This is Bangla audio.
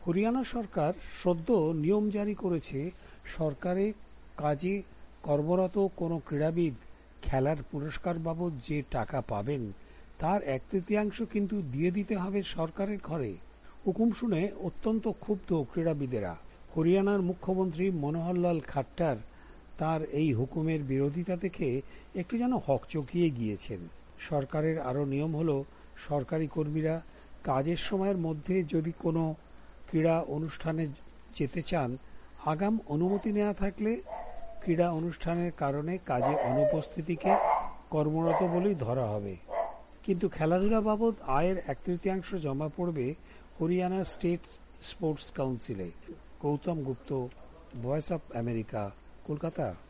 হরিয়ানা সরকার সদ্য নিয়ম জারি করেছে। সরকারি কাজে কর্মরত কোনো ক্রীড়াবিদ খেলার পুরস্কার বাবদ যে টাকা পাবেন তার 1/3 কিন্তু দিয়ে দিতে হবে সরকারের ঘরে। হুকুম শুনে অত্যন্ত ক্ষুব্ধ ক্রীড়াবিদেরা। হরিয়ানার মুখ্যমন্ত্রী মনোহরলাল খাট্টার তার এই হুকুমের বিরোধিতা থেকে একটু যেন হকচকিয়ে গিয়েছেন। সরকারের আরও নিয়ম হলো, সরকারি কর্মীরা কাজের সময়ের মধ্যে যদি কোনো ক্রীড়া অনুষ্ঠানে যেতে চান, আগাম অনুমতি নেওয়া থাকলে ক্রীড়া অনুষ্ঠানের কারণে কাজে অনুপস্থিতিকে কর্মরত বলেই ধরা হবে। কিন্তু খেলাধুলা বাবদ আয়ের 1/3 জমা পড়বে হরিয়ানা স্টেট স্পোর্টস কাউন্সিলে। Gautam Gupta, voice of America, Kolkata.